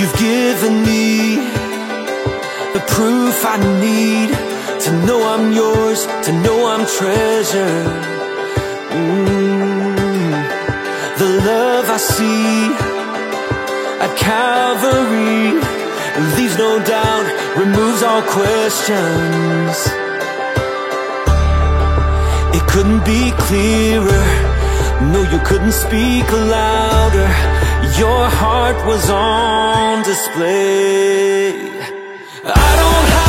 You've given me the proof I need to know I'm yours, to know I'm treasured. The love I see at Calvary leaves no doubt, removes all questions. It couldn't be clearer, no, you couldn't speak louder. Your heart was on display. I don't have